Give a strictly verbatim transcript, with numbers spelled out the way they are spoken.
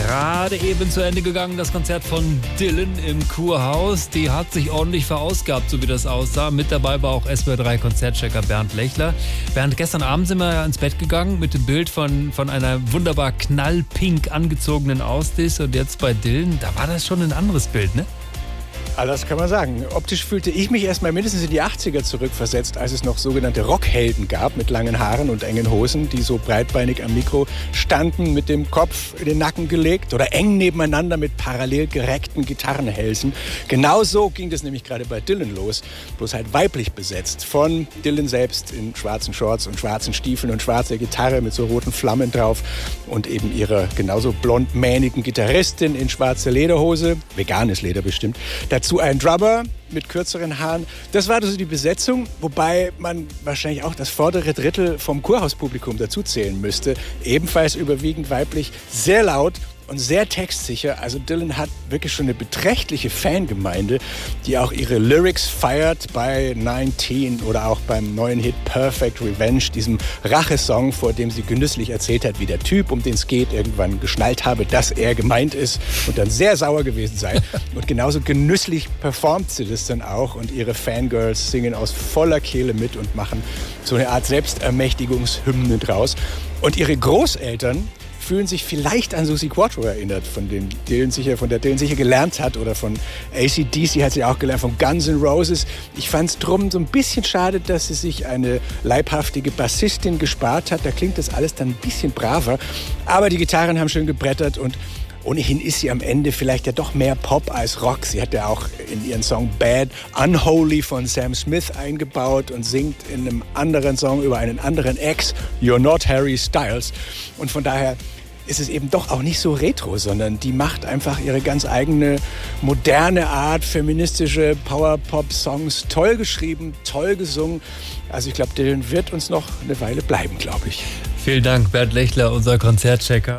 Gerade eben zu Ende gegangen, das Konzert von Dylan im Kurhaus. Die hat sich ordentlich verausgabt, so wie das aussah. Mit dabei war auch S W R drei Konzertchecker Bernd Lechler. Bernd, gestern Abend sind wir ja ins Bett gegangen mit dem Bild von, von einer wunderbar knallpink angezogenen Ausdis. Und jetzt bei Dylan, da war das schon ein anderes Bild, ne? Das kann man sagen. Optisch fühlte ich mich erstmal mindestens in die achtziger zurückversetzt, als es noch sogenannte Rockhelden gab mit langen Haaren und engen Hosen, die so breitbeinig am Mikro standen, mit dem Kopf in den Nacken gelegt oder eng nebeneinander mit parallel gereckten Gitarrenhälsen. Genau so ging das nämlich gerade bei Dylan los, bloß halt weiblich besetzt. Von Dylan selbst in schwarzen Shorts und schwarzen Stiefeln und schwarzer Gitarre mit so roten Flammen drauf und eben ihrer genauso blondmähnigen Gitarristin in schwarzer Lederhose, veganes Leder bestimmt. Dazu ein Drummer mit kürzeren Haaren. Das war also die Besetzung, wobei man wahrscheinlich auch das vordere Drittel vom Kurhauspublikum dazu zählen müsste. Ebenfalls überwiegend weiblich, sehr laut und sehr textsicher. Also Dylan hat wirklich schon eine beträchtliche Fangemeinde, die auch ihre Lyrics feiert bei neunzehn oder auch beim neuen Hit Perfect Revenge, diesem Rachesong, vor dem sie genüsslich erzählt hat, wie der Typ, um den es geht, irgendwann geschnallt habe, dass er gemeint ist und dann sehr sauer gewesen sei. Und genauso genüsslich performt sie das dann auch und ihre Fangirls singen aus voller Kehle mit und machen so eine Art Selbstermächtigungshymne draus. Und ihre Großeltern fühlen sich vielleicht an Suzi Quatro erinnert, von, dem Dylan sicher, von der Dylan sicher gelernt hat. Oder von A C D C hat sie auch gelernt, von Guns N' Roses. Ich fand es drum so ein bisschen schade, dass sie sich eine leibhaftige Bassistin gespart hat. Da klingt das alles dann ein bisschen braver. Aber die Gitarren haben schön gebrettert und ohnehin ist sie am Ende vielleicht ja doch mehr Pop als Rock. Sie hat ja auch in ihren Song Bad Unholy von Sam Smith eingebaut und singt in einem anderen Song über einen anderen Ex, You're Not Harry Styles. Und von daher ist es eben doch auch nicht so retro, sondern die macht einfach ihre ganz eigene, moderne Art, feministische Power-Pop-Songs, toll geschrieben, toll gesungen. Also ich glaube, Dylan wird uns noch eine Weile bleiben, glaube ich. Vielen Dank, Bernd Lechler, unser Konzertchecker.